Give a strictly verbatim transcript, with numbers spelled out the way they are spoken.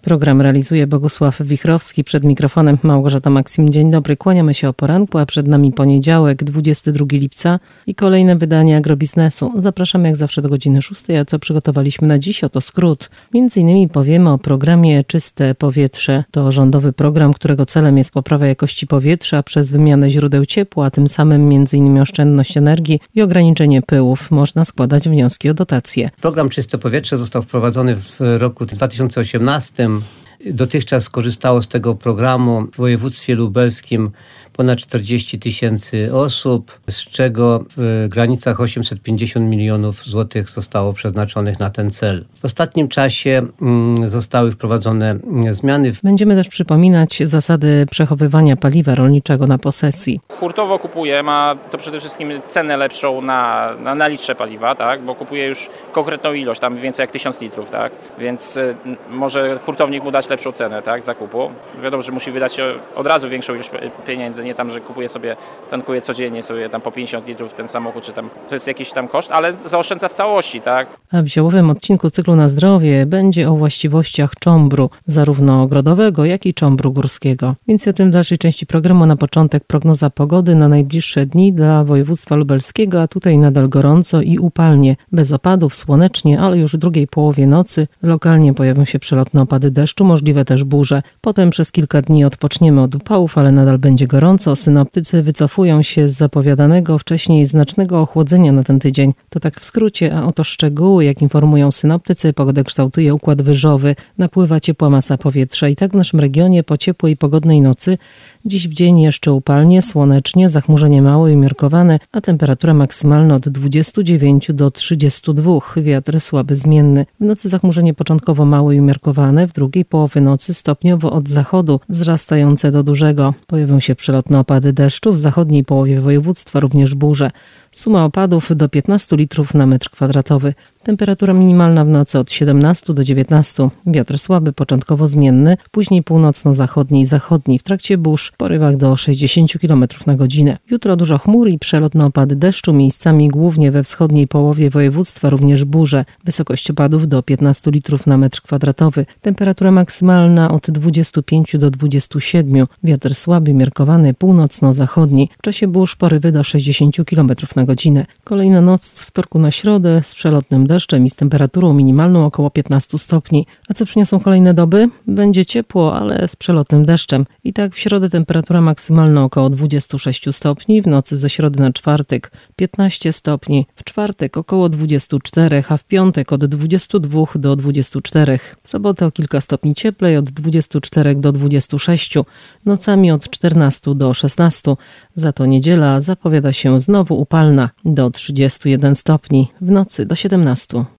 Program realizuje Bogusław Wichrowski, przed mikrofonem Małgorzata Maksim. Dzień dobry, kłaniamy się o poranku, a przed nami poniedziałek, dwudziestego drugiego lipca i kolejne wydanie Agrobiznesu. Zapraszamy jak zawsze do godziny szóstej, a co przygotowaliśmy na dziś? Oto skrót. Między innymi powiemy o programie Czyste Powietrze. To rządowy program, którego celem jest poprawa jakości powietrza przez wymianę źródeł ciepła, a tym samym między innymi oszczędność energii i ograniczenie pyłów. Można składać wnioski o dotacje. Program Czyste Powietrze został wprowadzony w roku dwa tysiące osiemnastym. Dotychczas korzystało z tego programu w województwie lubelskim ponad czterdzieści tysięcy osób, z czego w granicach osiemset pięćdziesiąt milionów złotych zostało przeznaczonych na ten cel. W ostatnim czasie zostały wprowadzone zmiany. Będziemy też przypominać zasady przechowywania paliwa rolniczego na posesji. Hurtowo kupuje, ma to przede wszystkim cenę lepszą na, na, na litrze paliwa, tak? Bo kupuje już konkretną ilość, tam więcej jak tysiąc litrów, tak? Więc y, może hurtownik mu dać lepszą cenę, tak? Zakupu. Wiadomo, że musi wydać od razu większą ilość pieniędzy, nie tam, że kupuje sobie, tankuje codziennie sobie tam po pięćdziesiąt litrów ten samochód, czy tam to jest jakiś tam koszt, ale zaoszczędza w całości, tak? A w ziołowym odcinku cyklu Na zdrowie będzie o właściwościach czombru, zarówno ogrodowego, jak i czombru górskiego. Więc o tym w dalszej części programu. Na początek prognoza pogody na najbliższe dni dla województwa lubelskiego, a tutaj nadal gorąco i upalnie, bez opadów, słonecznie, ale już w drugiej połowie nocy lokalnie pojawią się przelotne opady deszczu, możliwe też burze. Potem przez kilka dni odpoczniemy od upałów, ale nadal będzie gorąco. Synoptycy wycofują się z zapowiadanego wcześniej znacznego ochłodzenia na ten tydzień. To tak w skrócie, a oto szczegóły, jak informują synoptycy, pogodę kształtuje układ wyżowy, napływa ciepła masa powietrza i tak w naszym regionie po ciepłej pogodnej nocy dziś w dzień jeszcze upalnie, słonecznie, zachmurzenie małe i umiarkowane, a temperatura maksymalna od dwudziestu dziewięciu do trzydziestu dwóch. Wiatr słaby zmienny. W nocy zachmurzenie początkowo małe i umiarkowane, w drugiej połowie nocy stopniowo od zachodu wzrastające do dużego. Pojawią się przelotne opady deszczu, w zachodniej połowie województwa również burze. Suma opadów do piętnastu litrów na metr kwadratowy. Temperatura minimalna w nocy od siedemnastu do dziewiętnastu. Wiatr słaby, początkowo zmienny, później północno-zachodni i zachodni. W trakcie burz w porywach do sześćdziesięciu kilometrów na godzinę. Jutro dużo chmur i przelotne opady deszczu, miejscami głównie we wschodniej połowie województwa również burze. Wysokość opadów do piętnastu litrów na metr kwadratowy. Temperatura maksymalna od dwudziestu pięciu do dwudziestu siedmiu. Wiatr słaby, umiarkowany, północno-zachodni. W czasie burz porywy do sześćdziesięciu kilometrów na godzinę. Kolejna noc z wtorku na środę z przelotnym deszczem i z temperaturą minimalną około piętnastu stopni. A co przyniosą kolejne doby? Będzie ciepło, ale z przelotnym deszczem. I tak w środę temperatura maksymalna około dwudziestu sześciu stopni, w nocy ze środy na czwartek piętnaście stopni, w czwartek około dwudziestu czterech, a w piątek od dwudziestu dwóch do dwudziestu czterech. W sobotę o kilka stopni cieplej, od dwudziestu czterech do dwudziestu sześciu, nocami od czternastu do szesnastu. Za to niedziela zapowiada się znowu upalna, do trzydziestu jeden stopni, w nocy do siedemnastu.